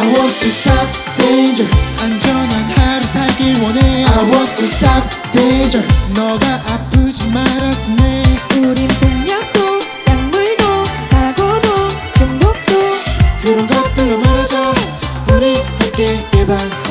want to stop danger. 안전한 하루 살길 원해. I want to stop danger. 너가 아프지 말았으면 해. 우린 폭력도 약물도 사고도 중독도 그런 것들로 말하자. 우리 함께 예방